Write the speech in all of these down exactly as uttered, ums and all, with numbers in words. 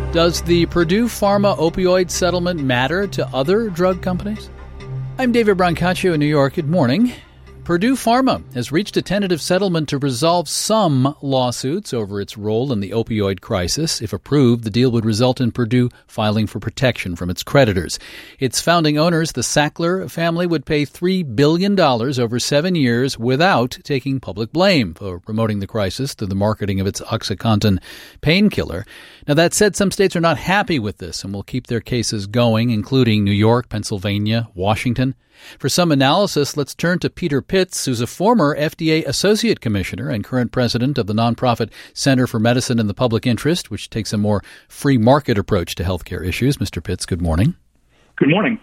Does the Purdue Pharma opioid settlement matter to other drug companies? I'm David Brancaccio in New York. Good morning. Purdue Pharma has reached a tentative settlement to resolve some lawsuits over its role in the opioid crisis. If approved, the deal would result in Purdue filing for protection from its creditors. Its founding owners, the Sackler family, would pay three billion dollars over seven years without taking public blame for promoting the crisis through the marketing of its OxyContin painkiller. Now, that said, some states are not happy with this and will keep their cases going, including New York, Pennsylvania, Washington. For some analysis, let's turn to Peter Pitts, who's a former F D A Associate Commissioner and current president of the nonprofit Center for Medicine in the Public Interest, which takes a more free market approach to healthcare issues. Mister Pitts, good morning. Good morning.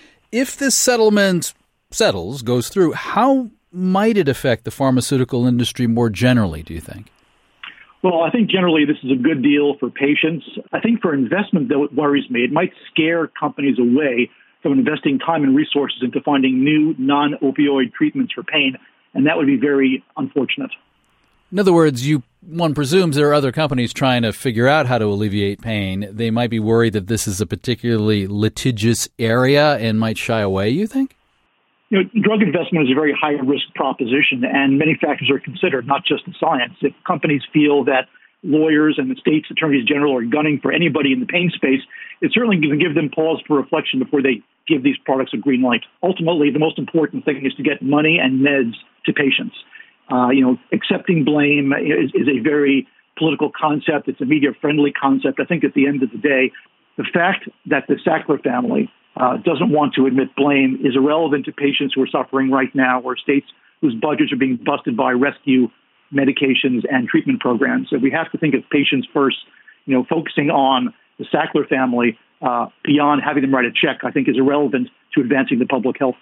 If this settlement settles, goes through, how might it affect the pharmaceutical industry more generally, do you think? Well, I think generally this is a good deal for patients. I think for investment, though, it worries me. It might scare companies away from investing time and resources into finding new non-opioid treatments for pain, and that would be very unfortunate. In other words, you one presumes there are other companies trying to figure out how to alleviate pain. They might be worried that this is a particularly litigious area and might shy away, you think? You know, drug investment is a very high-risk proposition, and many factors are considered, not just the science. If companies feel that lawyers and the state's attorneys general are gunning for anybody in the pain space, it's certainly going to give them pause for reflection before they give these products a green light. Ultimately, the most important thing is to get money and meds to patients. Uh, you know, accepting blame is, is a very political concept. It's a media-friendly concept. I think at the end of the day, the fact that the Sackler family uh, doesn't want to admit blame is irrelevant to patients who are suffering right now, or states whose budgets are being busted by rescue medications and treatment programs. So we have to think of patients first. You know, focusing on the Sackler family uh, beyond having them write a check, I think, is irrelevant to advancing the public health.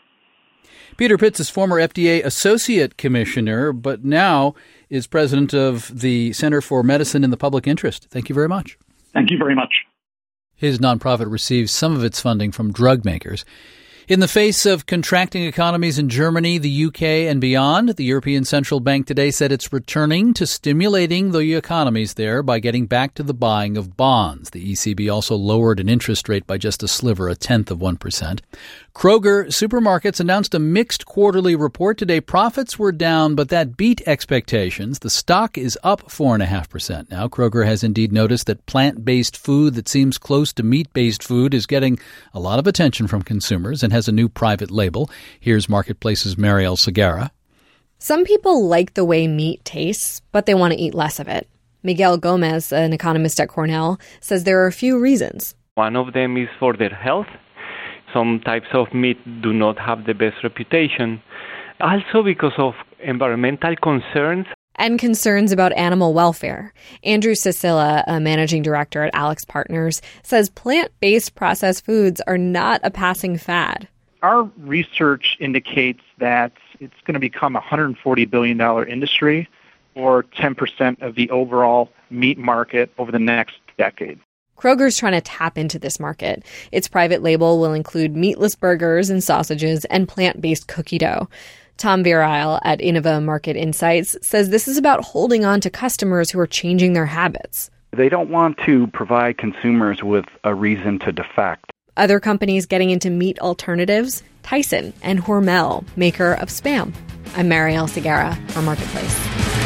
Peter Pitts is former F D A Associate Commissioner, but now is president of the Center for Medicine in the Public Interest. Thank you very much. Thank you very much. His nonprofit receives some of its funding from drug makers. In the face of contracting economies in Germany, the U K, and beyond, the European Central Bank today said it's returning to stimulating the economies there by getting back to the buying of bonds. The E C B also lowered an interest rate by just a sliver, a tenth of one percent. Kroger Supermarkets announced a mixed quarterly report today. Profits were down, but that beat expectations. The stock is up four point five percent now. Kroger has indeed noticed that plant-based food that seems close to meat-based food is getting a lot of attention from consumers and has a new private label. Here's Marketplace's Marielle Segarra. Some people like the way meat tastes, but they want to eat less of it. Miguel Gomez, an economist at Cornell, says there are a few reasons. One of them is for their health. Some types of meat do not have the best reputation. Also because of environmental concerns. And concerns about animal welfare. Andrew Cicilla, a managing director at Alex Partners, says plant-based processed foods are not a passing fad. Our research indicates that it's going to become a one hundred forty billion dollars industry, or ten percent of the overall meat market over the next decade. Kroger's trying to tap into this market. Its private label will include meatless burgers and sausages and plant-based cookie dough. Tom Virile at Innova Market Insights says this is about holding on to customers who are changing their habits. They don't want to provide consumers with a reason to defect. Other companies getting into meat alternatives, Tyson and Hormel, maker of Spam. I'm Marielle Segarra for Marketplace.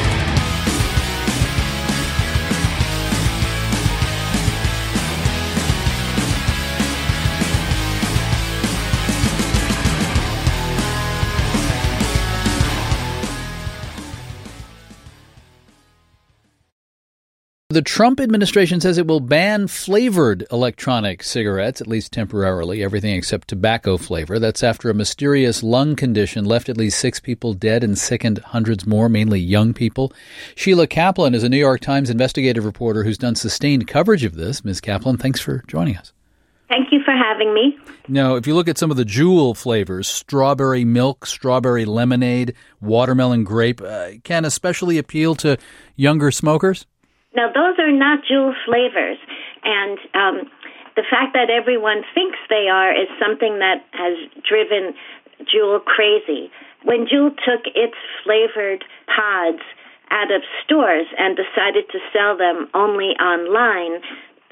The Trump administration says it will ban flavored electronic cigarettes, at least temporarily, everything except tobacco flavor. That's after a mysterious lung condition left at least six people dead and sickened hundreds more, mainly young people. Sheila Kaplan is a New York Times investigative reporter who's done sustained coverage of this. Miz Kaplan, thanks for joining us. Thank you for having me. Now, if you look at some of the Juul flavors, strawberry milk, strawberry lemonade, watermelon grape, uh, can especially appeal to younger smokers? Now, those are not Juul flavors, and um, the fact that everyone thinks they are is something that has driven Juul crazy. When Juul took its flavored pods out of stores and decided to sell them only online,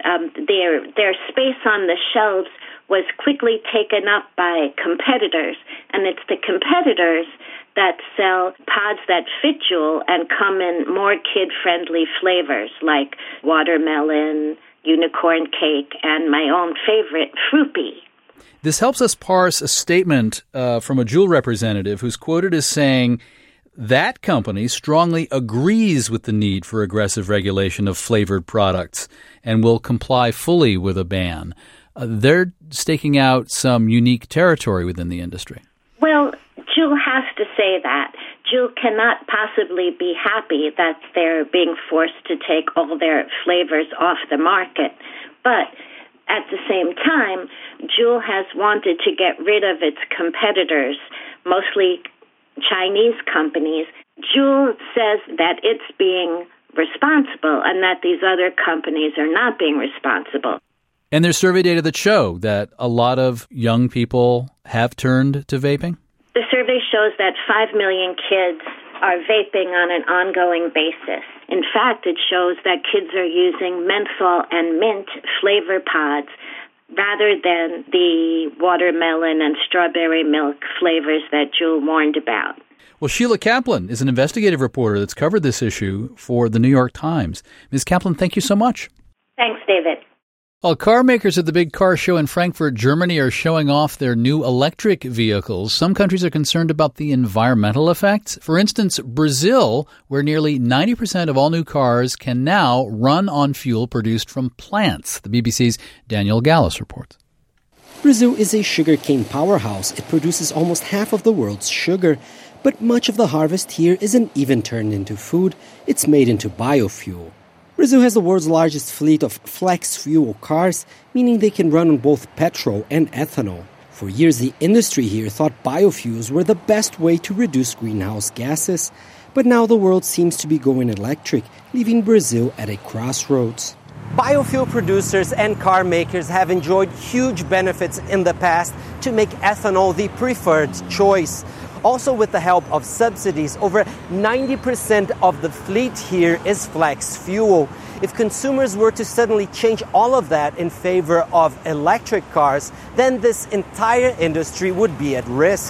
um, their their space on the shelves was quickly taken up by competitors, and it's the competitors that sell pods that fit Jewel and come in more kid-friendly flavors like watermelon, unicorn cake, and my own favorite, Fruity. This helps us parse a statement uh, from a Jewel representative who's quoted as saying that company strongly agrees with the need for aggressive regulation of flavored products and will comply fully with a ban. Uh, they're staking out some unique territory within the industry. Well, Jewel has to say that. Jewel cannot possibly be happy that they're being forced to take all their flavors off the market. But at the same time, Jewel has wanted to get rid of its competitors, mostly Chinese companies. Jewel says that it's being responsible and that these other companies are not being responsible. And there's survey data that show that a lot of young people have turned to vaping? The survey shows that five million kids are vaping on an ongoing basis. In fact, it shows that kids are using menthol and mint flavor pods rather than the watermelon and strawberry milk flavors that Jewel warned about. Well, Sheila Kaplan is an investigative reporter that's covered this issue for the New York Times. Miz Kaplan, thank you so much. Thanks, David. Well, car makers at the big car show in Frankfurt, Germany are showing off their new electric vehicles. Some countries are concerned about the environmental effects. For instance, Brazil, where nearly ninety percent of all new cars can now run on fuel produced from plants. The B B C's Daniel Gallus reports. Brazil is a sugarcane powerhouse. It produces almost half of the world's sugar. But much of the harvest here isn't even turned into food. It's made into biofuel. Brazil has the world's largest fleet of flex-fuel cars, meaning they can run on both petrol and ethanol. For years, the industry here thought biofuels were the best way to reduce greenhouse gases. But now the world seems to be going electric, leaving Brazil at a crossroads. Biofuel producers and car makers have enjoyed huge benefits in the past to make ethanol the preferred choice. Also, with the help of subsidies, over ninety percent of the fleet here is flex fuel. If consumers were to suddenly change all of that in favor of electric cars, then this entire industry would be at risk.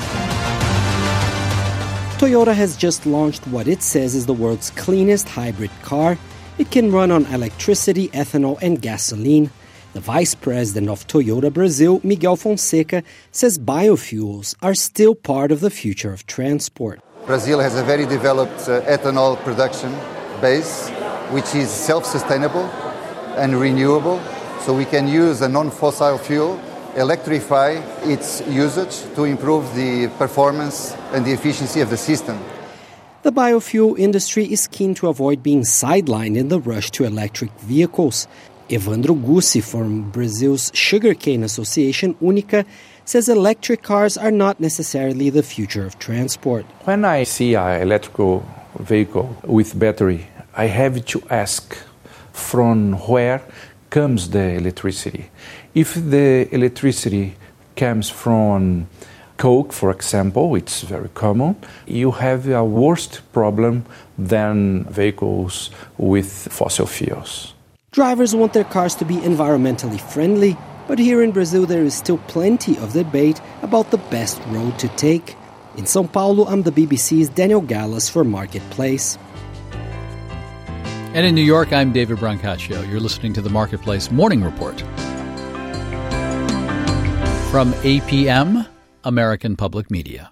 Toyota has just launched what it says is the world's cleanest hybrid car. It can run on electricity, ethanol, and gasoline. The vice president of Toyota Brazil, Miguel Fonseca, says biofuels are still part of the future of transport. Brazil has a very developed uh, ethanol production base, which is self-sustainable and renewable. So we can use a non-fossil fuel, electrify its usage to improve the performance and the efficiency of the system. The biofuel industry is keen to avoid being sidelined in the rush to electric vehicles. Evandro Gussi from Brazil's Sugarcane Association, Única, says electric cars are not necessarily the future of transport. When I see an electrical vehicle with battery, I have to ask from where comes the electricity. If the electricity comes from coke, for example, it's very common, you have a worse problem than vehicles with fossil fuels. Drivers want their cars to be environmentally friendly, but here in Brazil there is still plenty of debate about the best road to take. In São Paulo, I'm the B B C's Daniel Gallus for Marketplace. And in New York, I'm David Brancaccio. You're listening to the Marketplace Morning Report. From A P M, American Public Media.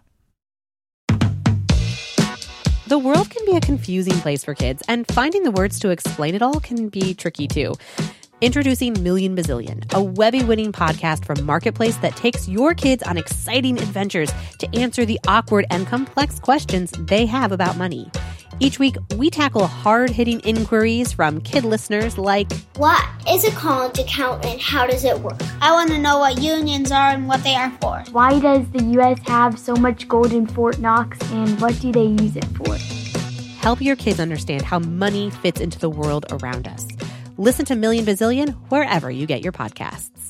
The world can be a confusing place for kids, and finding the words to explain it all can be tricky too. Introducing Million Bazillion, a Webby-winning podcast from Marketplace that takes your kids on exciting adventures to answer the awkward and complex questions they have about money. Each week, we tackle hard-hitting inquiries from kid listeners like, what is a college account and how does it work? I want to know what unions are and what they are for. Why does the U S have so much gold in Fort Knox and what do they use it for? Help your kids understand how money fits into the world around us. Listen to Million Bazillion wherever you get your podcasts.